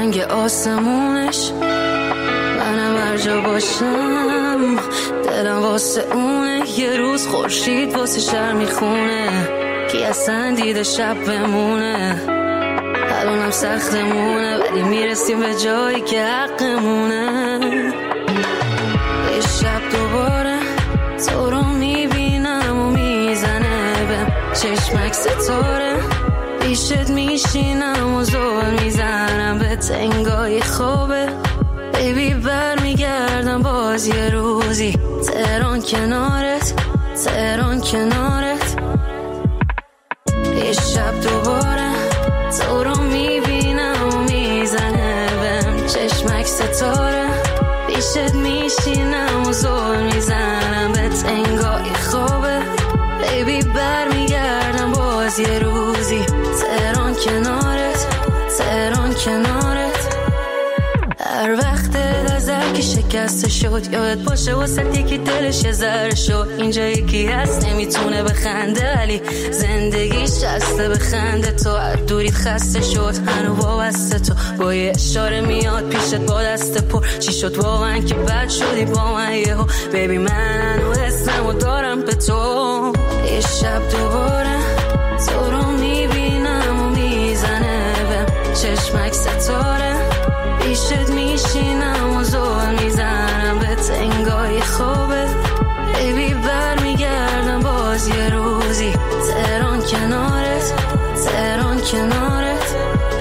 رنگ آسمونش، منم هر جا باشم دلم واسه اونه. یه روز خورشید واسه شهر میخونه، کی اصلا دیده شب بمونه. الانم سختمونه ولی میرسیم به جایی که حقمونه. یه شب دوباره تو رو میبینم و میزنه بهم چشمک ستاره، پیشت میشینم و زل میزنم به تنگای خوابه. بیبی برمیگردم باز یه روزی، تهران کنارت، تهران کنارت. یه شب دوباره تو رو میبینم و میزنه بهم چشمک ستاره، پیشت میشینم و زل میزنم به تنگای خوابه. بیبی برمیگردم باز یه روزی، تهران کنارت، تهران کنارت. هر وقت از هر کی شکسته شد یادت باشه واسه یکی دلش ذره شد. اینجا یکی هست نمیتونه بخنده ولی زندگیش شسته بخنده. تو هر دوریت خسته شد هنو وابسته، تو با یه اشاره میاد پیشت با دست پر. چی شد واقعا که بد شدی با من یهو؟ بیبی من هنو حسمو دارم به تو. یه شب دوباره تو رو میبینم و میزنه بهم چشمک ستاره، پیشت میشینم و زل میزنم به تنگای خوابه. بیبی برمیگردم باز یه روزی، تهران کنارت، تهران کنارت.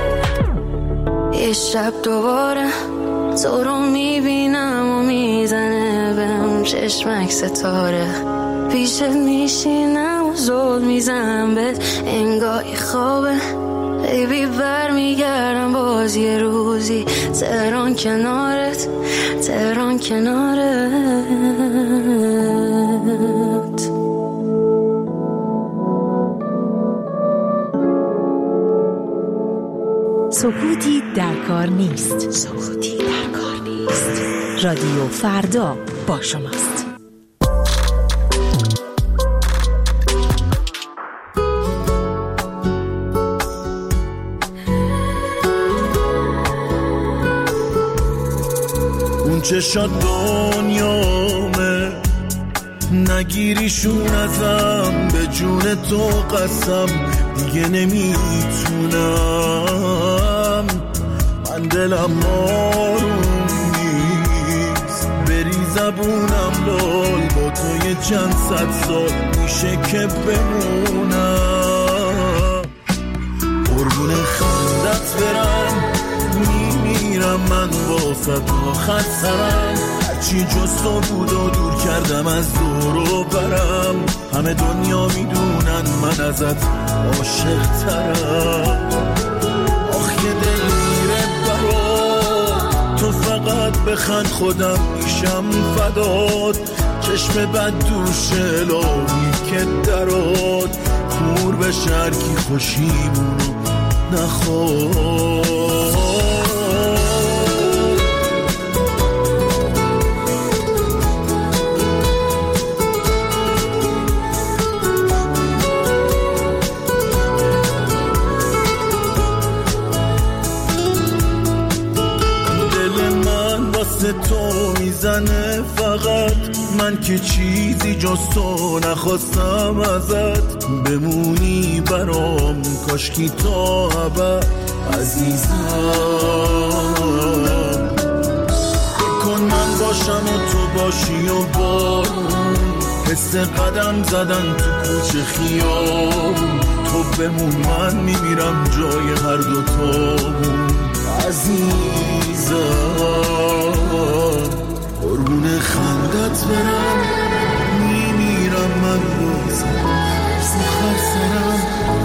یه شب دوباره تو رو میبینم و میزنه بهم چشمک ستاره، پیشت میشینم و زل میزنم به تنگای خوابه. بیبی برمیگردم باز یه روزی، تهران کنارت، تهران کنارت. سکوتی در کار نیست، سکوتی در کار نیست. رادیو فردا با شماست. چشات دنیامه، نگیریشون ازم، به جون تو قسم دیگه نمیتونم. من دلم آروم نیست، بری زبونم لال، با تو یه چند صد سال میشه که بمونم. قربون خندت برم میمیرم من واسه تو خسرم، هرچی جز تو بود و دور کردم از دور و برم. همه دنیا میدونن من ازت عاشق ترم. آخ یه دل میره برات، تو فقط بخند خودم میشم فدات. چشم بد دوش الهی که درات، کور به شرکی خوشیمونو نخواد. تو میزنه فقط، من که چیزی جز تو نخواستم ازت. بمونی برام کاشکی تا ابد عزیزم. کن من باشم و تو باشی و بارون، حس قدم زدن تو کوچه خیابون. تو بمون من میمیرم جای هر دوتامون عزیزم. قربون خندت برم میمیرم من روزه سخر سرم.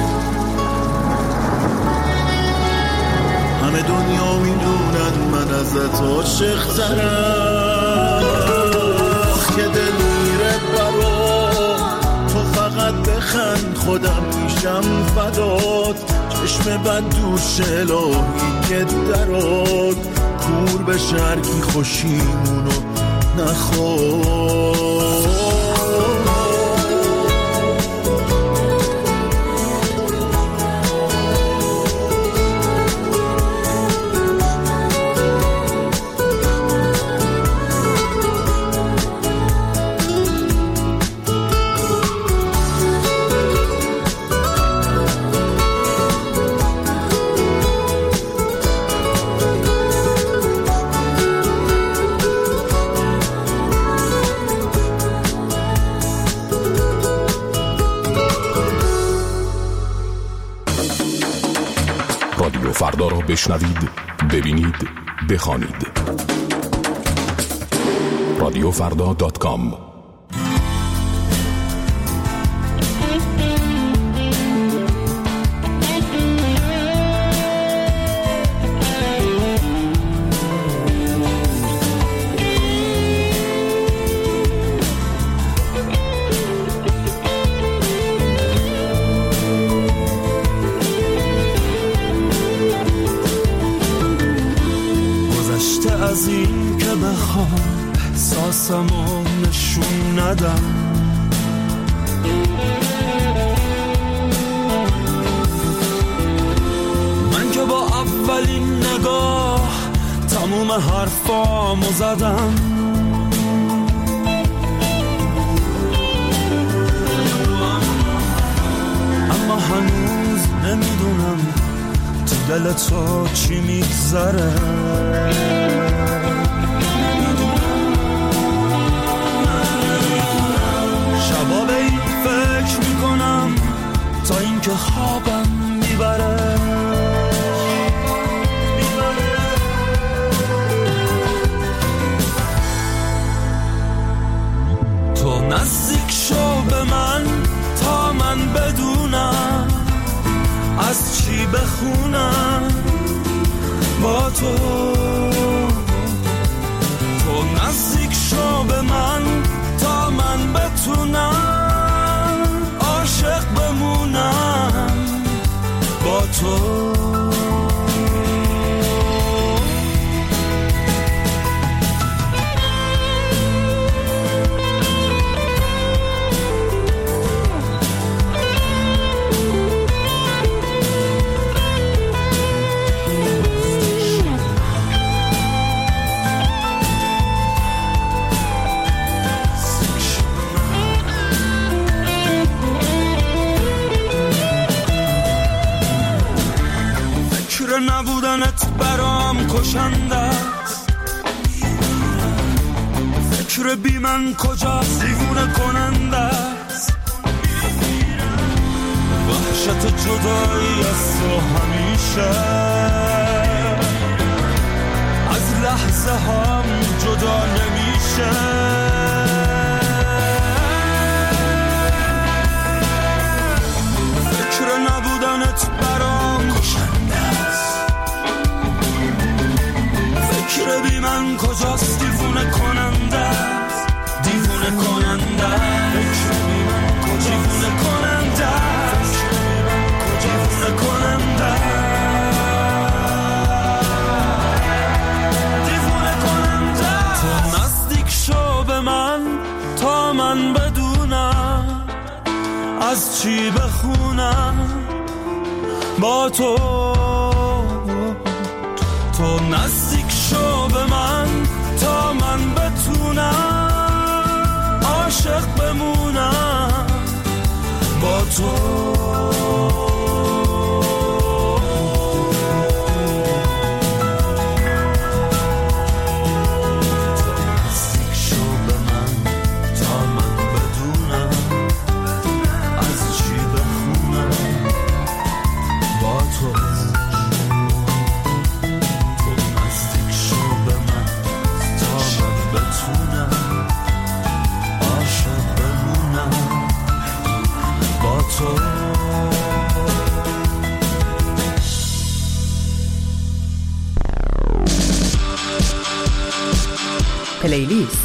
همه دنیا میدونن من ازت عاشق ترم. که دل میره برام، تو فقط بخند خودم میشم فدات. چشم بد دوش الهی که درات، کور به شرکی خوشیمونو نخواد. بشنوید، ببینید، بخوانید. رادیوفردا.com. از این که بخوام احساسمو نشون ندم، من که با اولین نگاه تموم حرفامو زدم، اما هنوز نمیدونم تو دل تو چی میگذره. شبا به این فکر میکنم تا اینکه خوابم میبره. تو نزدیک شو به من تا من بدونم از چی بخونم با تو. تو نزدیک شو به من تا من بتونم عاشق بمونم با تو. نبودنت برام کشنده است، فکر بی من کجاست دیوونه کننده است، وحشت جدایی از تو همیشه از لحظه هم جدا نمیشه. فکر نبودنت برام کشنده است، فکر بی من کجاست دیوونه کننده است، دیوونه کننده است، دیوونه کننده است، دیوونه کننده دیوونه کننده. تو نزدیک شو به من تا من بدونم از چی بخونم با تو. تو نزدیک شو به من تا من بتونم عاشق بمونم با تو. پلیلیست.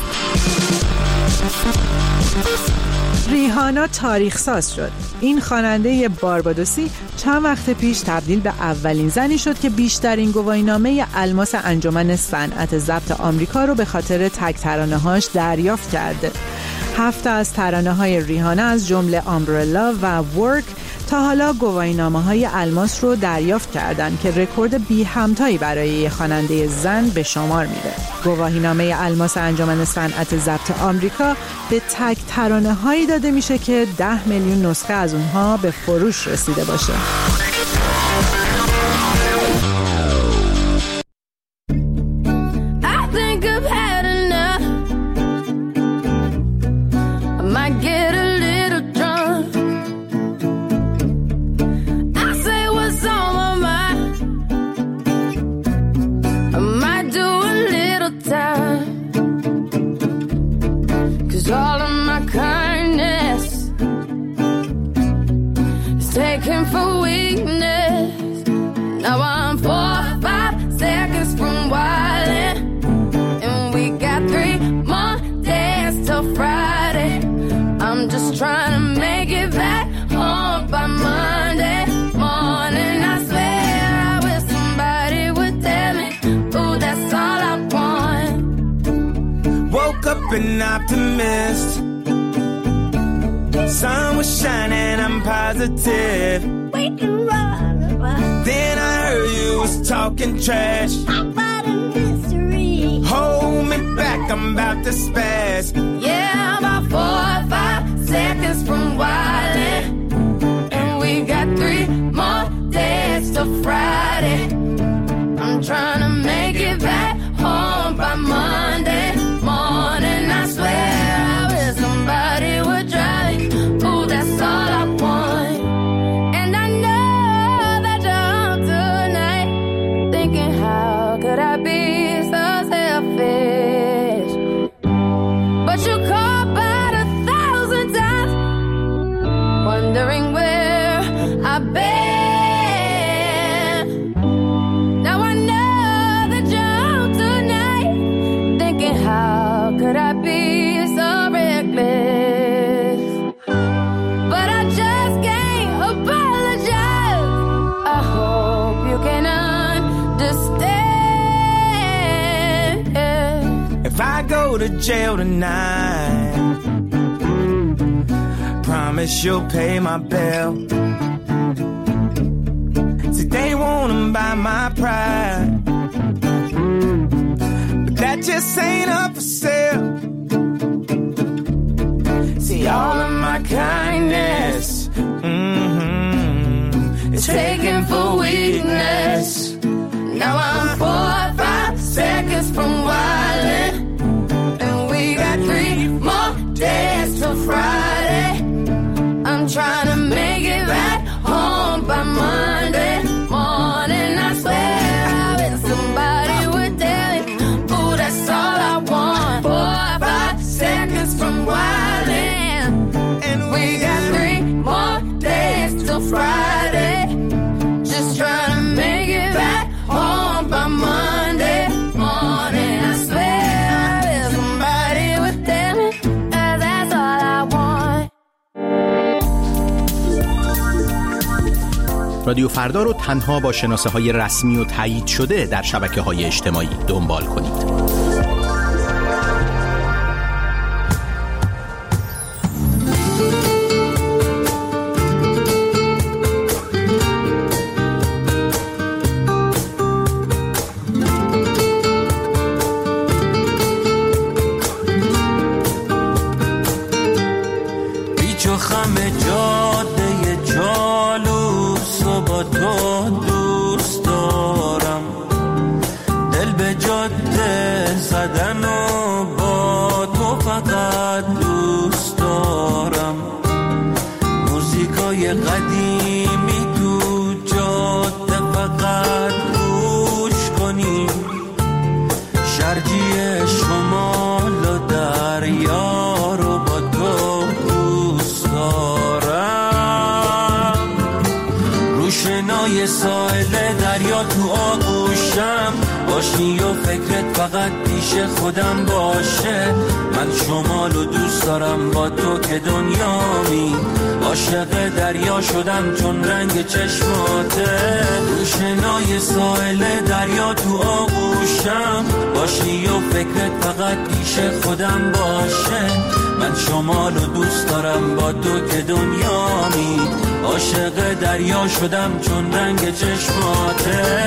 ریهانا تاریخ ساز شد. این خواننده باربادوسی چند وقت پیش تبدیل به اولین زنی شد که بیشترین گواهینامه الماس انجمن صنعت ضبط آمریکا رو به خاطر تک ترانه‌هاش دریافت کرده. 7 از ترانه‌های ریهانا از جمله آمبرلا و ورک تا حالا گواهینامه‌های الماس رو دریافت کردند که رکورد بی همتایی برای یک خواننده زن به شمار میره. گواهینامه الماس انجمن صنعت ضبط آمریکا به تک ترانه‌هایی داده میشه که 10 میلیون نسخه از اونها به فروش رسیده باشه. an optimist. Sun was shining, I'm positive. Then I heard you was talking trash. Hold me back, I'm about to spaz. Yeah, I'm about 4 or 5 seconds from wildin', and we got 3 more days till Friday. I'm trying to make it back home by Monday morning. I swear I wish somebody would drive me. Ooh, that's all I want. And I know that you're home tonight, thinking how could I be so selfish? But you called about 1,000 times, wondering where I've been. Now I know that you're home tonight, thinking how could I be so reckless? But I just can't apologize. I hope you can understand. If I go to jail tonight, promise you'll pay my bill. See, they wanna buy my pride, but that just ain't up for sale. See, all of my kindness, it's taken for weakness. Now I'm 4 or 5 seconds from wildin', and we got 3 more days till Friday. I'm trying to make it back home by Monday morning. I swear I wish somebody would tell me, ooh, that's all I want. 4 or 5 seconds from wildin', and we got 3 more days till Friday. Just trying to make it back home by Monday morning. I swear I wish somebody would tell me, that's all I want. رادیو فردا رو تنها با شناسه‌های رسمی و تایید شده در شبکه‌های اجتماعی دنبال کنید. پیچ و خم جاده جالوس و با تو دوست دارم، دل به جاده زدن و با تو فقط دوست دارم. موزیکای قدیمی تو جاده فقط گوش کنیم، شرجی شمال و دریا رو با تو دوست دارم. روشنای ساحل دریا تو آغوشم باشی و فکرت فقط پیش خودم باشه. من شمال و دوست دارم با تو که دنیامی، عاشق دریا شدم چون رنگ چشماته. روشنای ساحل دریا تو آغوشم باشی و فکرت فقط پیش خودم باشه. من شمال و دوست دارم با تو که دنیامی، عاشق دریا شدم چون رنگ چشماته.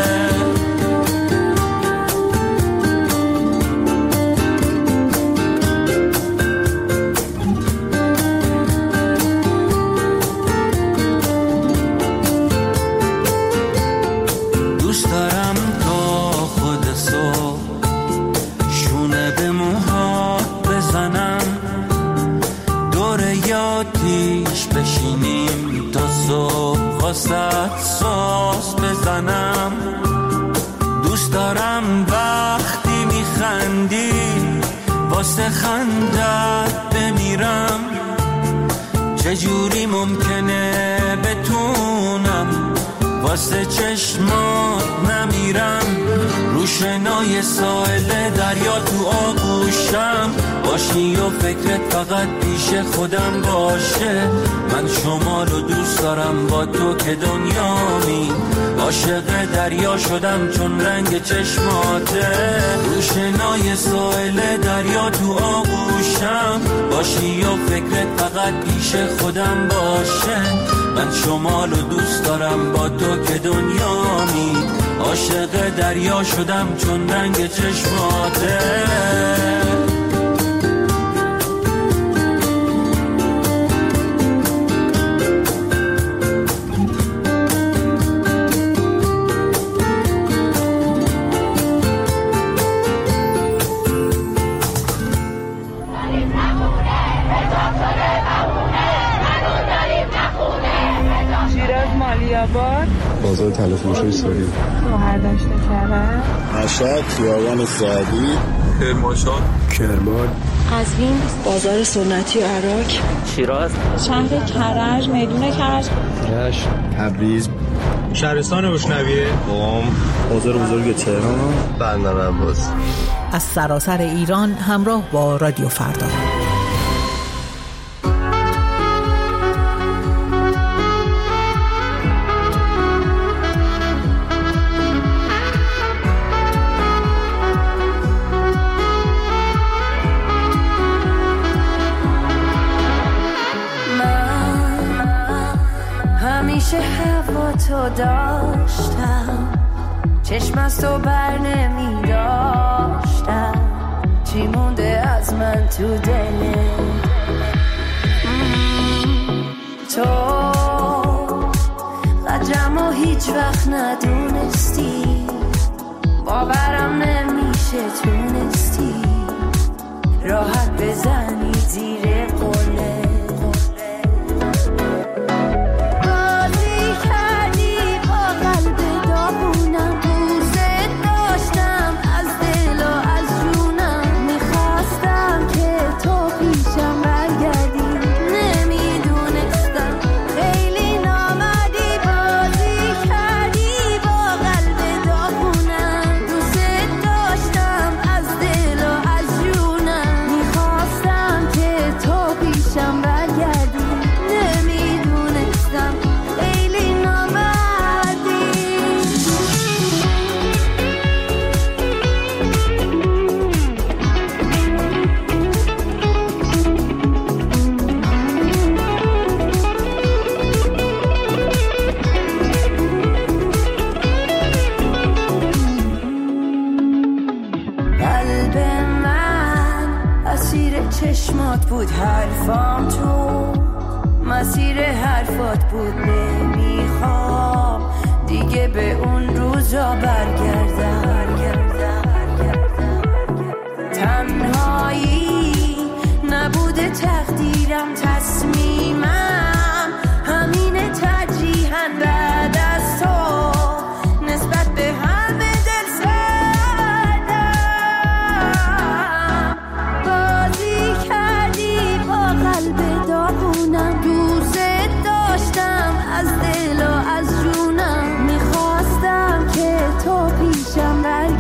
بشینیم تا صبح واسه ساز بزنم. دوست دارم وقتی میخندی واسه خندت بمیرم. چجوری ممکنه بتونم واسه چشمات نمیرم؟ رو روشنای ساحل دریا تو آغوشم باشی و فکرت فقط پیش خودم باشه. من شمالو دوست دارم با تو که دنیامی، عاشق دریا شدم چون رنگ چشماته. روشنای ساحل دریا تو آغوشم باشی و فکرت فقط پیش خودم باشه. من شمالو دوست دارم با تو که دنیامی، عاشق دریا شدم چون رنگ چشماته. بازار تلفروشی ساری شهرداشت کرد مشهد خیابان سعدی کرمانشاه کرمان قزوین بازار سنتی عراق شیراز شهر کرج میدون کرج رشت تبریز شهرستان روشنویه قم بازار بزرگ تهران بندر عباس. از سراسر ایران همراه با رادیو فردا. همیشه هوا تو داشتم، چشم از تو بر نمی داشتم، چی مونده از من تو دلت؟ تو قدرمو هیچ وقت ندونستی، باورم نمیشه تونستی راحت بزنی زیر قله. چشمات بود حرفام، تو مسیر حرفات بود، نمیخوام دیگه به اون روزا برگردم. تنهایی نبوده تقدیرم، تصمیمم همینه ترجیحاً بعد از تو نسبت به همه دل سردم. بازی کردی با قلب داغونم، دوست داشتم از دل و از جونم، میخواستم که تو پیشم برگردی.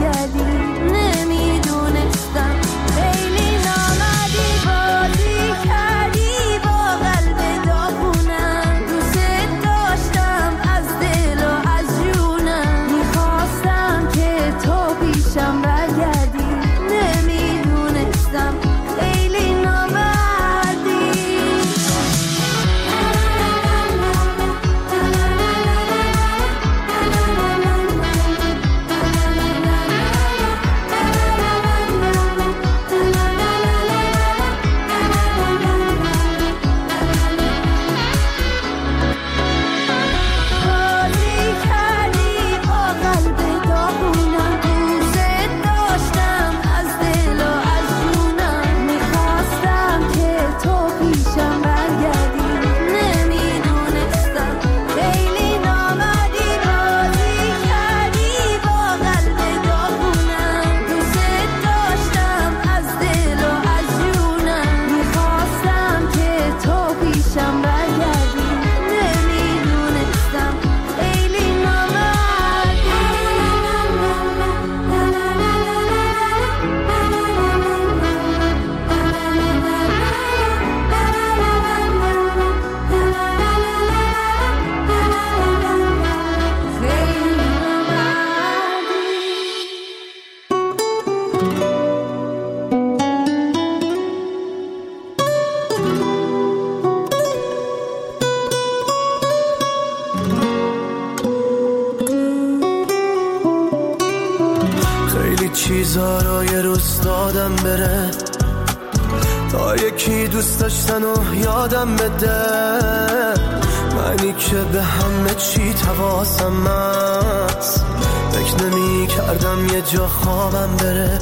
چیزا رو یه روز دادم بره تا یکی دوست داشتن و یادم بده، منی که به همه چی حواسم هست، فکر نمی کردم یه جا خوابم بره.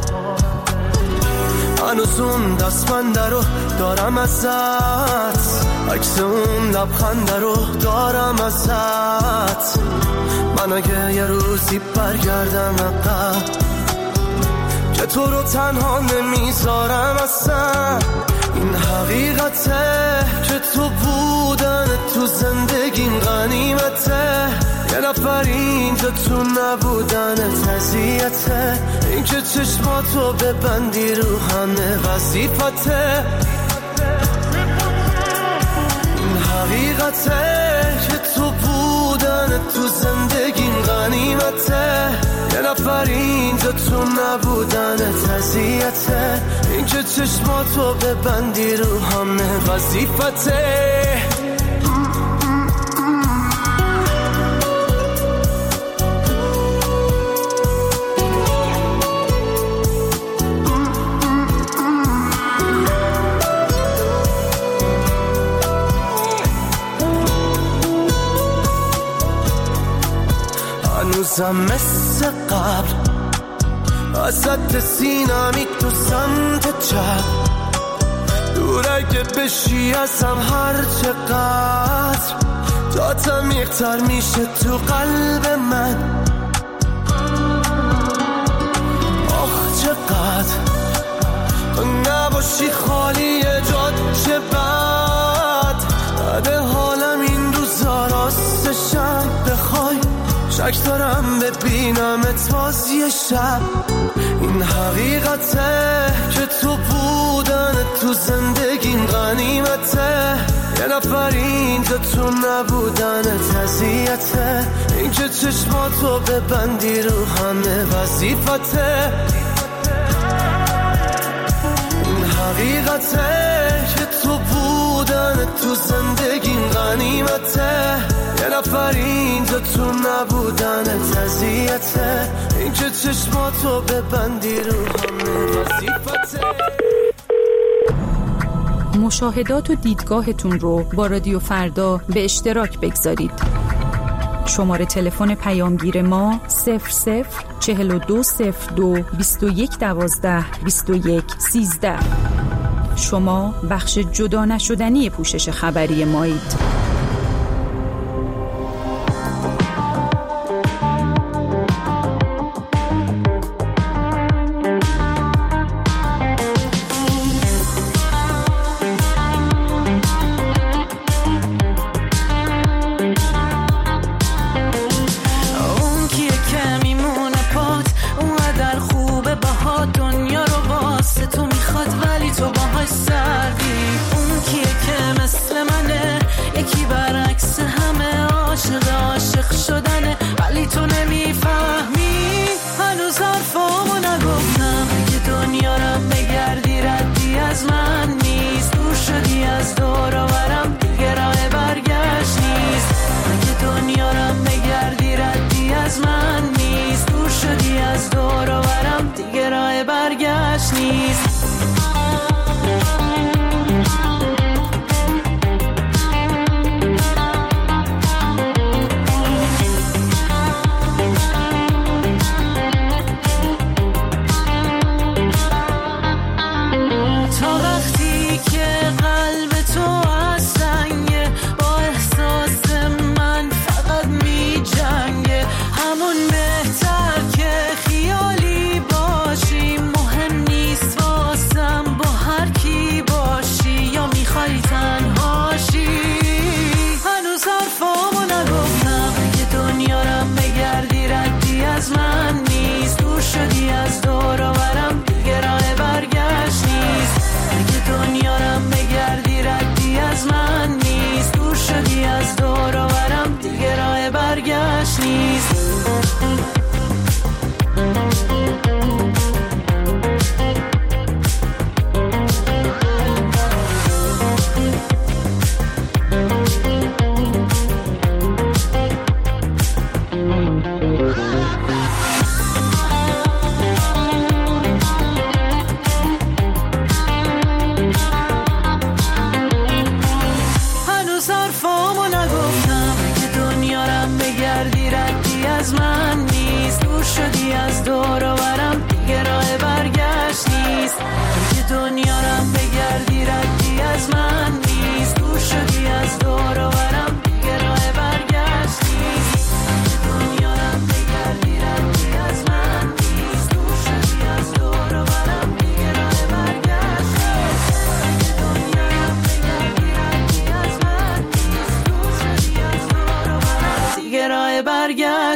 هنوز اون دستبنده رو دارم ازت، عکس اون لبخنده رو دارم ازت. من اگه یه روزی برگردم عقب که تو رو تنها نمیذارم اصلا، این حقیقته که تو بودن تو زندگیم غنیمته، یه نفر اینجا تو نبودن اذیته، این که چشماتو ببندی رو همه وظیفته، این حقیقته که تو بودن تو زندگیم غنیمته، یه نفر اینجا تو نبودن اذیته، این که چشماتو ببندی رو همه وظیفته. هنوزم مثل قبل ازت سینمی تو سمت چپ، دور اگه بشی ازم هر چقدر تا عمیق‌تر میشه تو قلب من. آخ چقدر تو نباشی خالی جاد چه بد حالم این روزا راستشم، بخوای شک دارم ببینمت باز یه شب، این حقیقته که تو بودن تو زندگیم غنیمته، یه نفر اینجا تو نبودن اذیته، این که چشماتو ببندی رو همه وظیفته، این حقیقته که تو بودن تو زندگیم غنیمته، یه نفر اینجا تو نبودن اذیته، این که چشماتو ببندی رو همه وظیفته. مشاهدات و دیدگاهتون رو با رادیو فردا به اشتراک بگذارید. شماره تلفن پیامگیر ما 004202 2112 2113. شما بخش جدا نشدنی پوشش خبری مایید.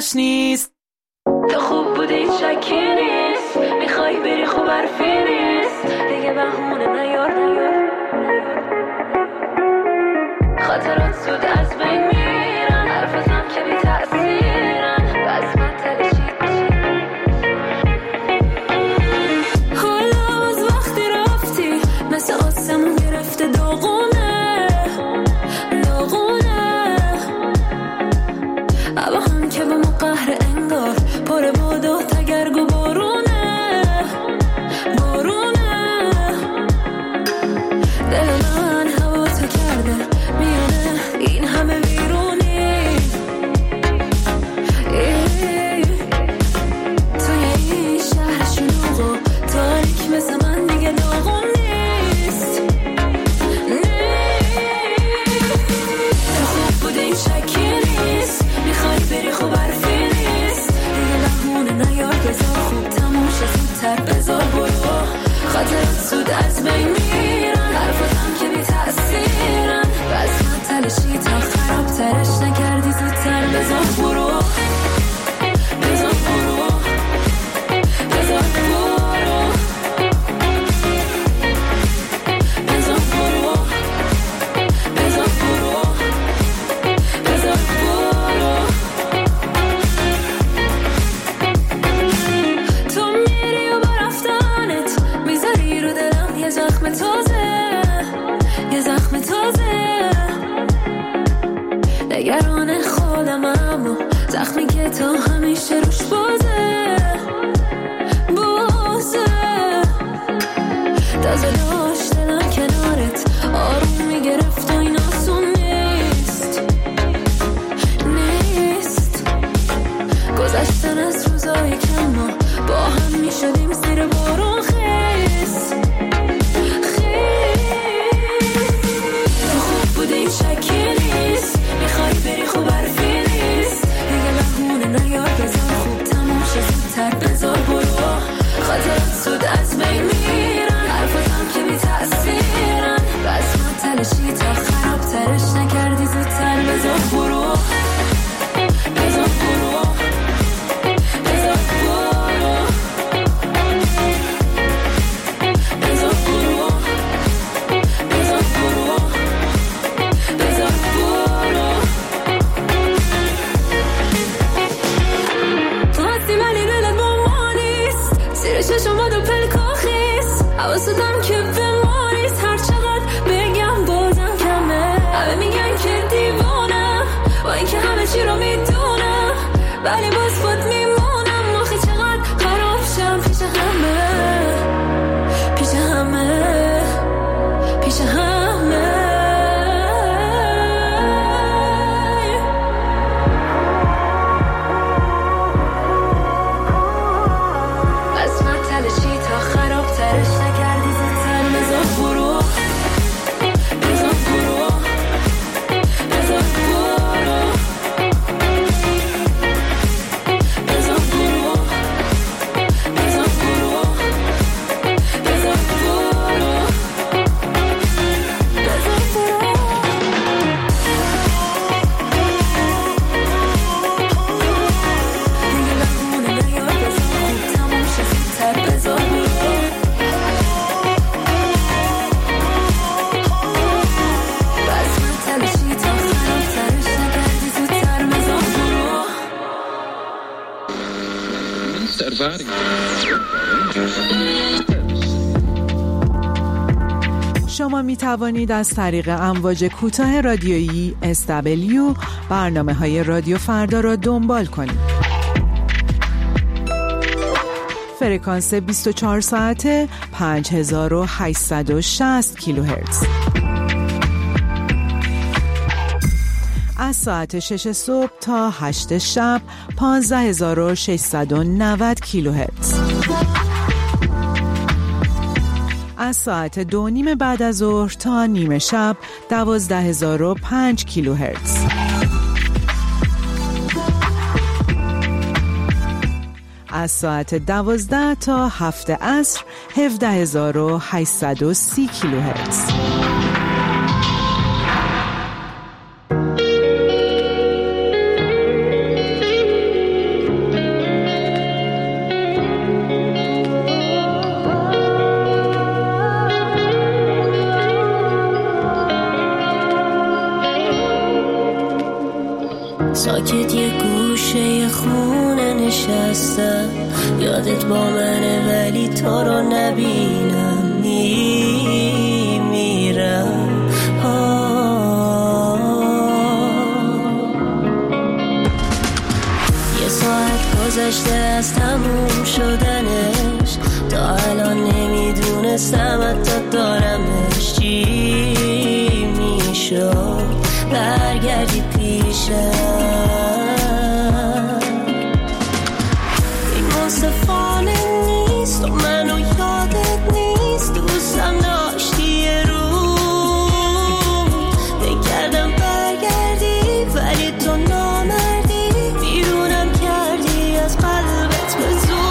دلش نیست. تو خوب بودی شکی نیست، میخوای بری خوب حرفی نیست، دیگه بهونه نیار خاطرات زود از بین میرن، حرفتم که بی تأثیرن، بس من تلشید حالا از وقتی رفتی مثل آسمون گرفته داغونه اما هم که با ما قهر انگار پر باد و تگرگ و بارونه دل من هوا تو کرده میونه این همه بیرونی توی این شهر شلوغ و تاریک مثل من دیگه داغون نیست تو خوب بوده این شکی نیست، میخوای بری خوب حرفی نیست، دیگه بهونه نیار بذار خوب تموم شه زودتر بذار برو خاطرات زود از بین میرن، حرفتم که بی تأثیرن، بس من تلشی تا خراب ترش نکردی زودتر بذار برو بذار برو بذار برو بذار برو بذار برو بذار برو تو میری و با رفتنت میذاری رو دلم یه زخم تازه نگران خودم اما زخمی که تو همیشه روش بازه تازه داشت دلم کنارت آروم میگرفت و این آسون نیست گذشتن از روزایی که ما با هم میشدیم زیر بارون خیس تو خوب بودی این شکی نیست، میخوای بری خوب حرفی نیست، دیگه بهونه نیار بذار خوب تموم شه زودتر بذار برو خاطرات زود از بین میرن، حرفتم که بی تأثیرن، بس من تلشی تا خراب ترش نکردی زودتر بذار برو بذار برو بذار برو بذار برو بذار برو بذار برو تو هستی ولی دلت با ما نیست، زیر چشمات و پلکا خیس، حواستم که به ما نیست، هر چقدر بگم بازم کمه، همه میگن که دیوانم با این که همه چی رو میدونم، ولی باز خود میمونم آخه چقدر خراب شم پیش همه بس من تلشی تا خراب ترش نکردی زودتر بذار برو بذار برو بذار برو بذار برو بذار برو بذار برو بذار برو دیگه بهونه نیار بذار خوب تموم شه زودتر بذار برو بس من تلشی تا خراب ترش نکردی زودتر بذار برو شما می توانید از طریق امواج کوتاه رادیویی SW برنامه‌های رادیو فردا را دنبال کنید. فرکانس 24 ساعته 5860 کیلوهرتز. از ساعت 6 صبح تا 8 شب 15690 کیلوهرتز. از ساعت 2:30 بعد از ظهر تا نیمه شب 12005 کیلوهرتز. از ساعت 12 تا 7 عصر 17830 کیلوهرتز. خونه نشستم، یادت با منه ولی تو رو نبینم، میمیرم. یه ساعت گذشته از تموم شدنش، تا الان نمیدونستم حتی دارمش. چی میشد برگردی پیشم؟ این منصفانه نیست و منو یادت نیست، دوستم داشتی یه روز، بکردم برگردی ولی تو نامردی، بیرونم کردی از قلبت به زور.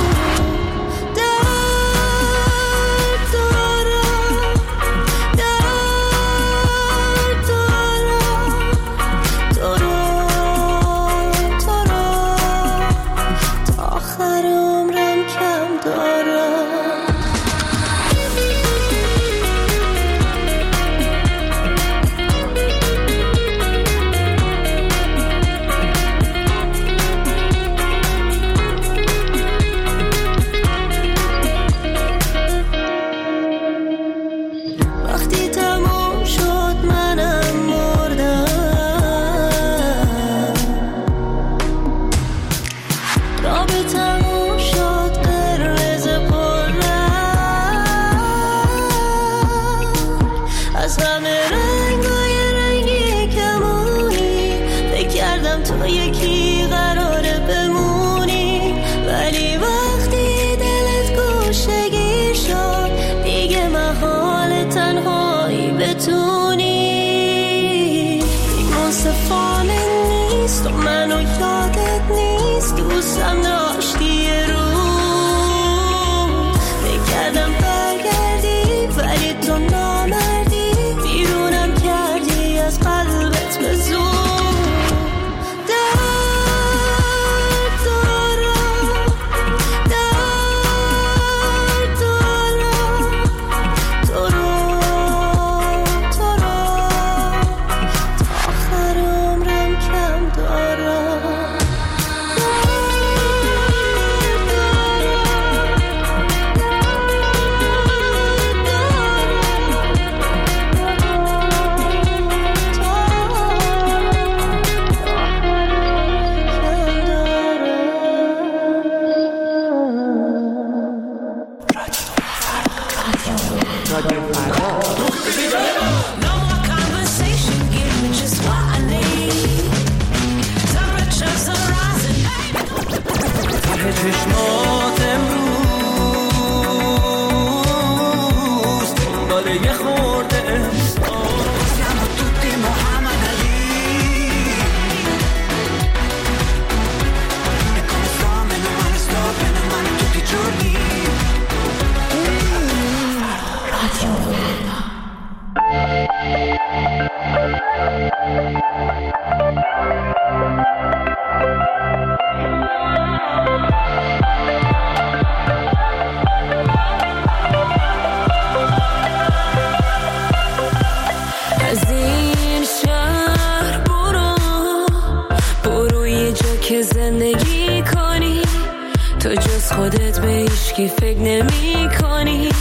خودت به هیچکی فکر نمی کنی،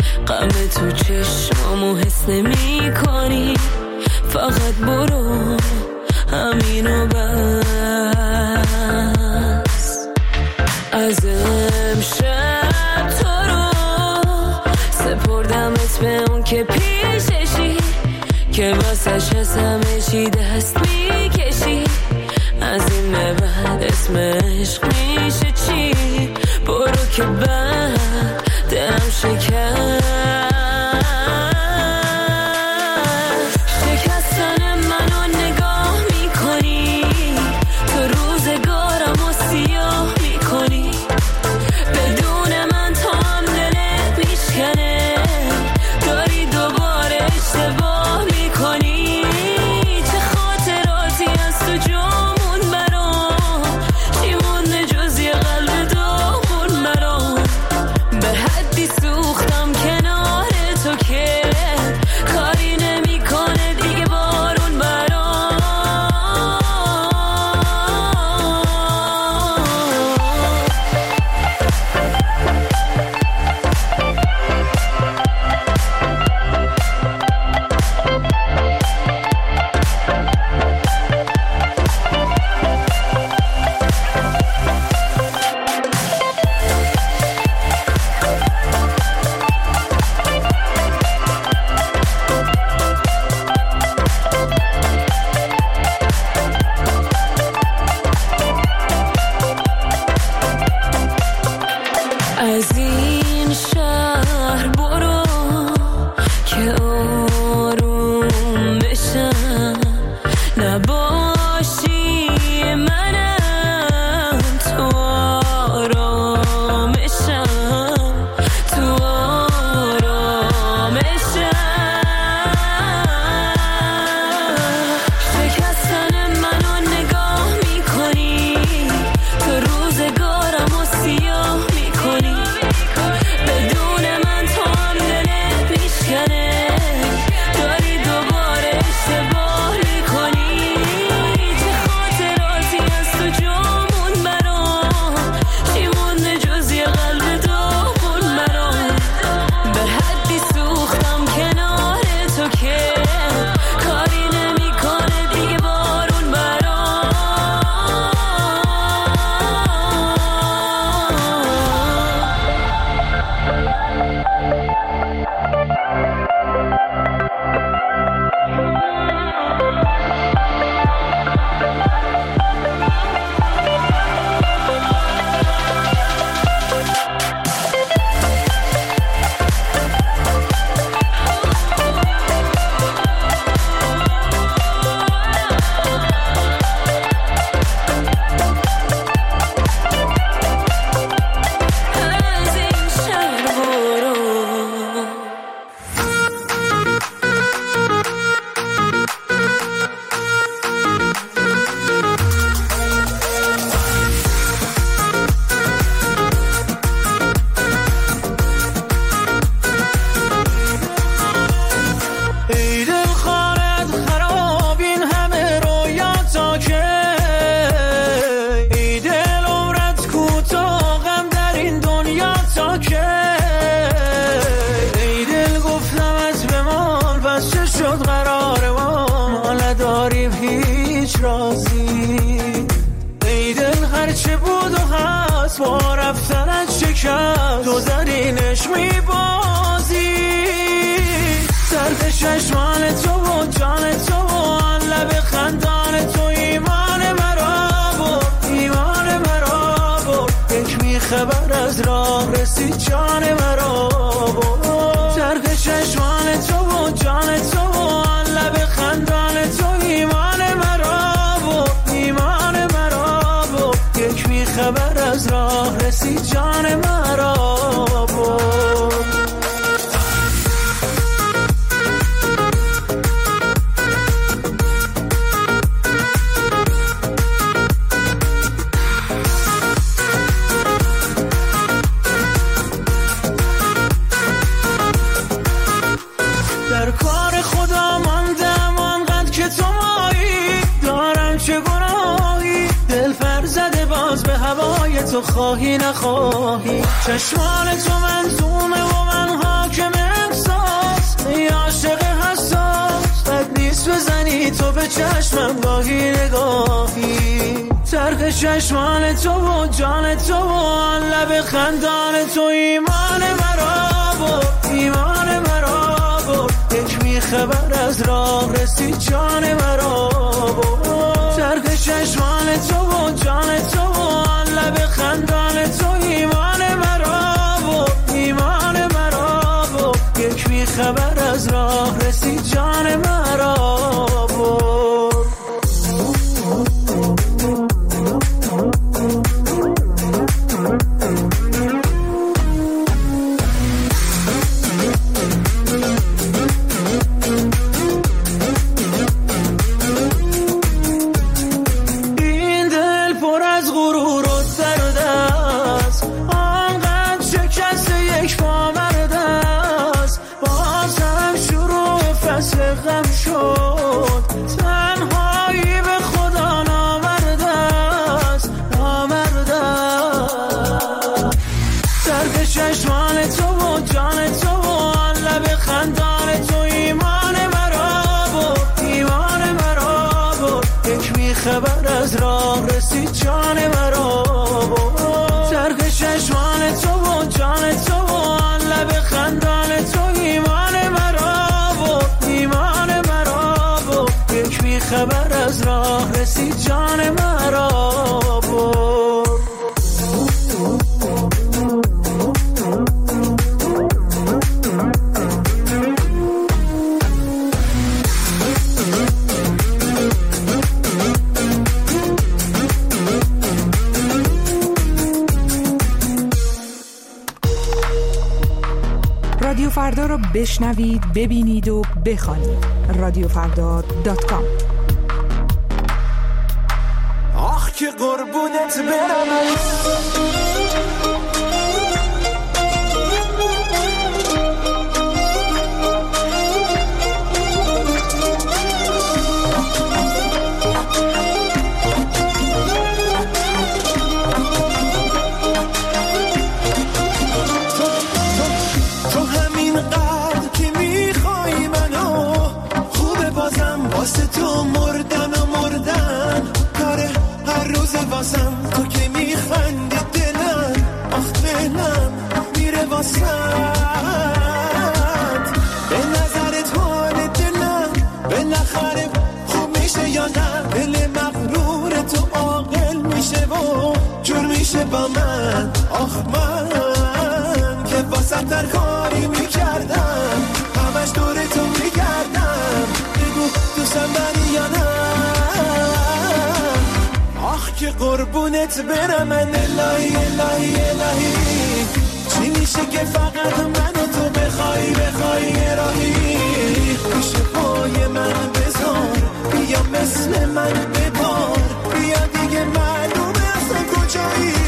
غم تو چشمامو حس نمی کنی، فقط برو همینو بس. از امشب تو رو سپردمت به اون که پیششی، که واسش از همه چی دست میکشی. از این به بعد اسم عشق میشه چی؟ برو که بعد دم شکستن منو نگاه میکنی، تو روزگارمو سیاه میکنی، بدون من تو هم دلت میشکنه، داری دوباره اشتباه میکنی. چه خاطراتی از تو جامون برام، چی مونده جز یه قلب داغون برام. از این شهر برو که آروم بشم، نباشی منم تو آرامشم، تو آرامشم. شکستن منو نگاه میکنی، تو روزگارم و سیاه میکنی، بدون من تو هم دلت میشکنه، داری دوباره اشتباه میکنی. چه خاطراتی از تو جامون برام، چی مونده جز یه قلب داغون برام. به حدی سوختم کنار تو که کاری نمیکنه دیگه بارون برام. از این شهر برو. ای دل خانت خراب این همه رویات تا که، ای دل عمرت کوتاه غم در این دنیا تا که، ای دل گفتم از بمان پس چه شد قرار ما نداریم هیچ رازی. ای دل هرچه بود و هست با رفتنت شکست، تو در اینش میبازی. درد چشمان تو و جان تو و آن لب خندان تو ایمان مرا برد، ایمان مرا برد. یک میخبر از راه رسید جان مرا برد. درد چشمان تو و جان تو و آن لب خندان تو ایمان مرا برد، ایمان مرا برد. یک میخبر از راه رسید جان مرا برد. در کار خدا ماندم آنقدر که تو مایی، دارم چه گناهی دل پر زده باز به هوای تو، خواهی نخواهی. چشمان تو منظومه و من حاکم احساس، ای عاشق حساس بد نیست بزنی تو به چشمم گاهی نگاهی. طرح چشمان تو و جان تو و آن لب خندان تو ایمان مرا برد، ایمان مرا برد. یک میخبر از راه رسید جان مرا برد. طرح چشمان تو و جان تو و آن لب خندان تو ایمان مرا برد، ایمان مرا برد. یک میخبر از راه رسید جان مرا برد. خبر از راه رسید جان مرا برد. طرح چشمان تو و جان تو و آن لب خندان تو ایمان مرا برد، ایمان مرا برد. یک بی خبر از راه رسید جان مرا برد. رادیو فردا رو بشنوید، ببینید و بخوانید. رادیوفردا.com. آخ که قربونت برم تو مردن داره هر روز واسم تو که میخندی دلم آخ دلم میره واسم به نظرت حال دلم بالاخره خوب میشه یا نه دل مغرور تو عاقل میشه و جور میشه با من آخ من که واسم در کاری میکردم همش دور تو میگردم دوستم بری یا نه آخ که قربونت برم من الهی الهی الهی چی میشه که فقط من و تو بخوای راهی پیش پای من بذار بیا مثل من ببار بیا دیگه معلومه اصلا کجایی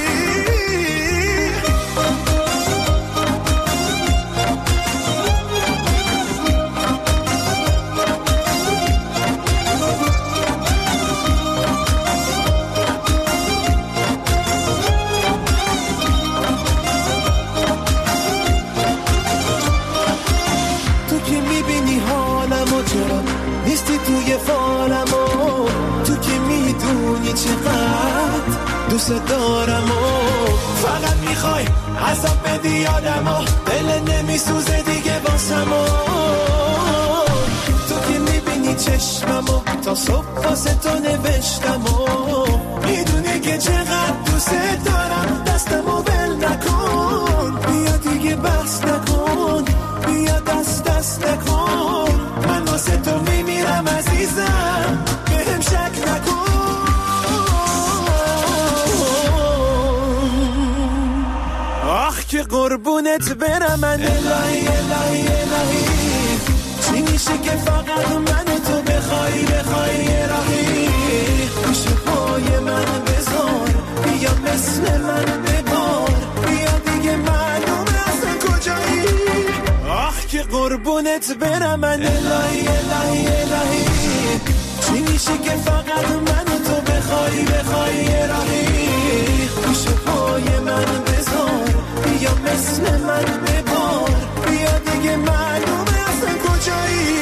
نیستی توی فالمو تو که میدونی چقدر دوست دارم و فقط میخوای عذاب بدی یادمو دل نمیسوزه دیگه واسمو تو که میبینی چشممو تا صبح واسه تو نوشتمو میدونی که چقدر دوست دارم دستمو ول نکن بیا دیگه بس نکن بیا دست نکن من واسه تو میمیرم عزیزم بهم شک نکن آخ که قربونت برم من الهی الهی الهی چی میشه که فقط من تو بخوای راهی پیش پای من بذار بیا مثل من ببار بیا دیگه معلومه اصلا کجایی آخ که قربونت برم من الهی الهی الهی چی میشه که فقط من تو بخوای راهی پیش پای من بذار بیا مثل من ببار بیا دیگه معلومه اصلا کجایی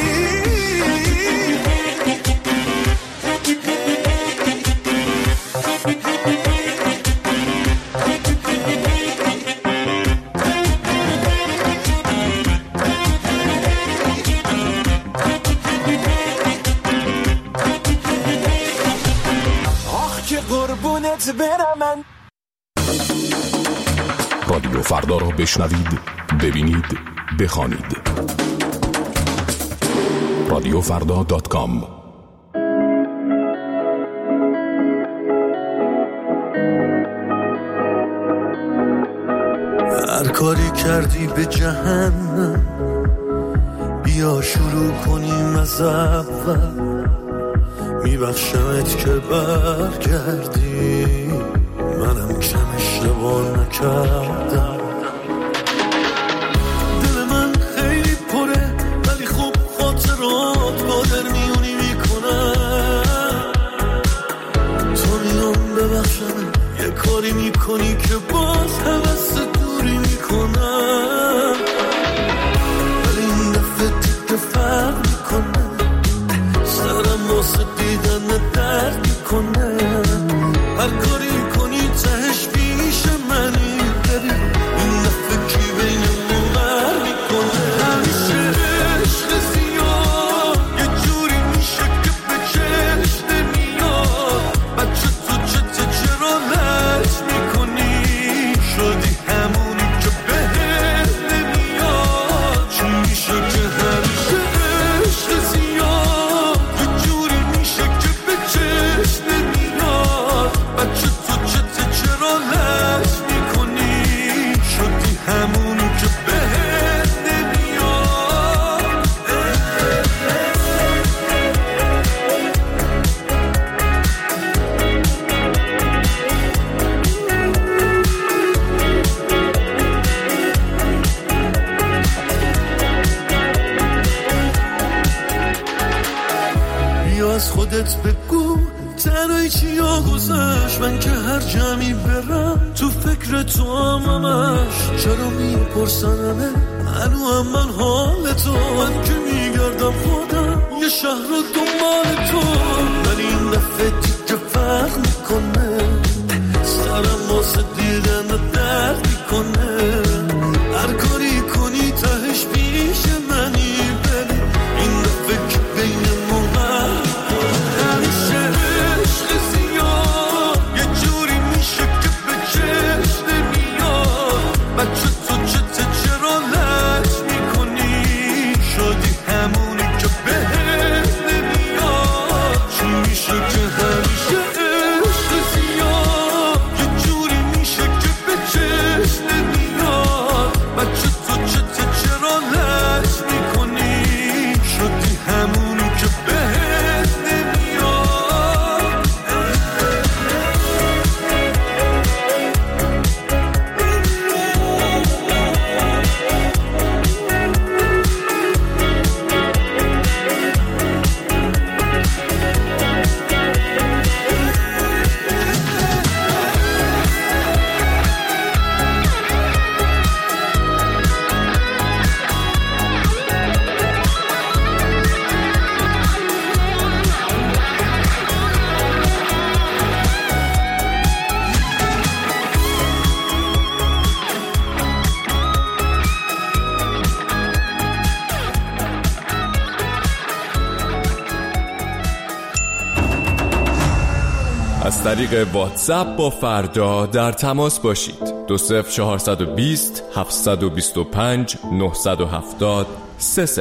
برم من رادیو فردا رو بشنوید، ببینید، بخوانید. رادیوفردا.com. هر کاری کردی به جهنم بیا شروع کنیم از اول میبخشمت که برگردی منم کم اشتباه نکردم دل من خیلی پره ولی خوب خاطرات با در میونی میکنم تو میام ببخشم یه کاری میکنی که باز حوث دوری میکنم ولی این دفعه دیگه فرق میکنم سرم واسه دیدن درد میکنه هر کاری کنی تهش پیش منی بری این دفعه کی بینمون غر میکنه همیشه عشق زیاد یه جوری میشه که به چشم نمیاد بچه تو چرا لج میکنی خودت بگو تنهایی چیا گذشت، من که هر جمعی برم تو فکر تو همش. چرا میپرسنمه هنو هم من حال تو، من که میگردم خودم یه شهر رو دنبال تو. من این دفعه دیگه فرق میکنه، سرم واسه دیدن درد میکنه. هر کاری کنی تهش پیش منی، بلی این دفعه که بینمون همیشه عشق زیاد یه جوری میشه که به چشم نمیاد. بچه تو چرا لج میکنی، شدی همونی که بهت نمیاد. چی میشه که همیشه عشق زیاد یه جوری میشه که به چشم نمیاد. بچه تو چرا لج میکنی، شدی همونی که بهت نمیاد. از طریق واتساپ با فردا در تماس باشید. 20420 725 970 30.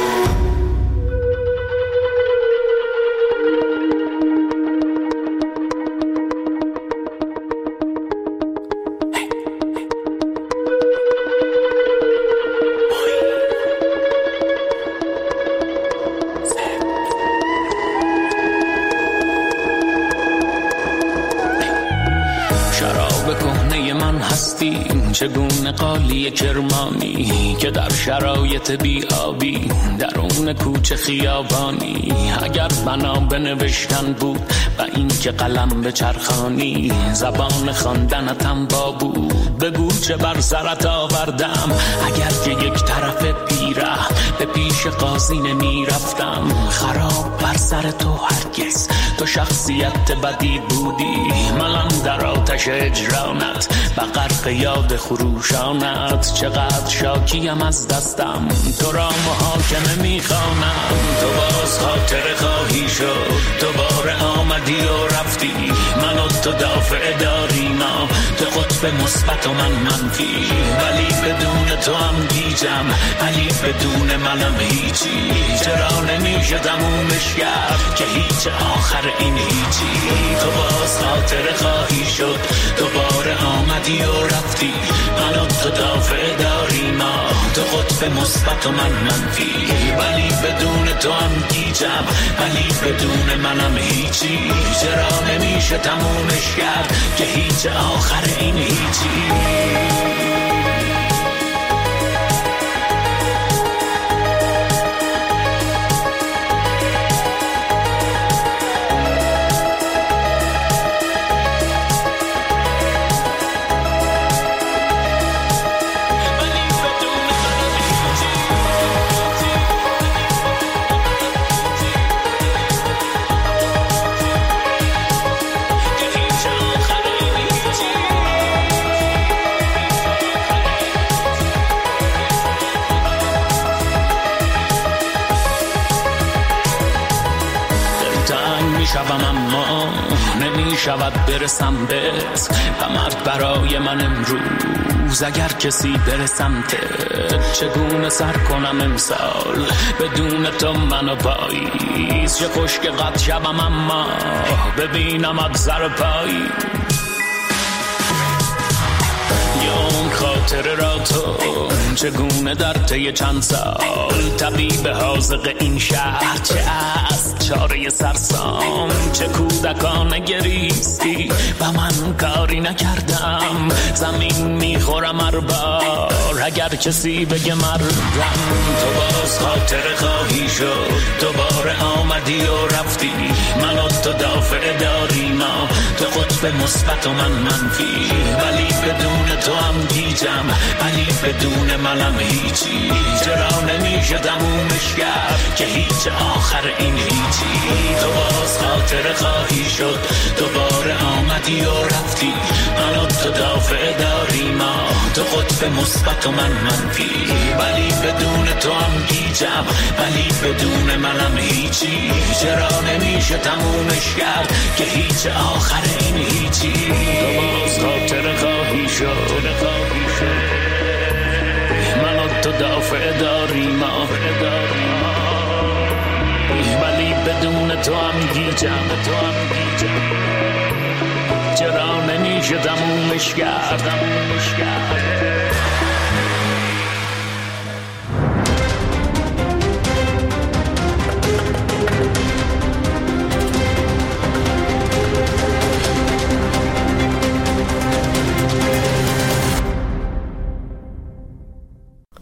چگونه قالی کرمانی که در شرایط بیابی درون کوچه خیابانی. اگر بنا بنوشتن بود و این که قلم به چرخانی، زبان خواندنتم با بود بگو چه بر سرت آوردم. اگر که یک طرف پیره به پیش قاضی نمی رفتم، خراب بر سر تو هرگز تو شخصیت بدی بودی. ملم در آتش اجرانت و غرق یاد خروشانت، چقدر شاکیم از دستم تو را محاکمه میخوانم. تو باز خاطر خواهی شد، دوباره آمدی و رفتی، من و تو دافع داریم، تو قطب مثبت و من منفی. ولی بدون تو هم گیجم، ولی بدون منم هیچی. چرا نمیشه تمومش کرد که هیچ آخر این هیچی. تو باز خاطر خواهی شد، دوباره آمدی و رفتی، من و تو دافع داریم، تو قطب مثبت و من منفی. ولی بدون تو هم گیجم، ولی بدون منم هیچی. چرا نمیشه تمومش کرد که هیچ آخر این هیچی. اما نمیشود برسم بهت و مرد برای من امروز. اگر کسی برسمت چگونه سر کنم امسال بدون تو منو پاییز. چه خوش که قد شبم اما ببینم ابزر پایی. اون خاطره را تو چگونه در طی چند سال طبیب حاذق این شهر چه از چاره سرسام چه کودکانه گریستی و من کاری نکردم. زمین میخورم هر بار اگر کسی بگه مردم تو باز خاطر خواهی شد. دوباره آمدی و رفتی، من و تو دافع داریم، تو قطب مثبت و من منفی، ولی بدون تو هم گیجم، ولی بدون منم هیچی. چرا نمیشه تمومش کرد که هیچ آخر این هیچی. تو باز خاطر خواهی شد، دوباره آمدی و رفتی، من و تو دافع داریم، تو قطب مثبت و من منفی، ولی بدون تو هم گیجم، ولی بدون منم هیچی. چرا نمیشه تمومش کرد که هیچ آخر این هیچی. تو باز خاطر خواهی شد، من و تو دافع داریم، ولی بدون تو هم گیجم، چرا نمیشه تمومش کرد.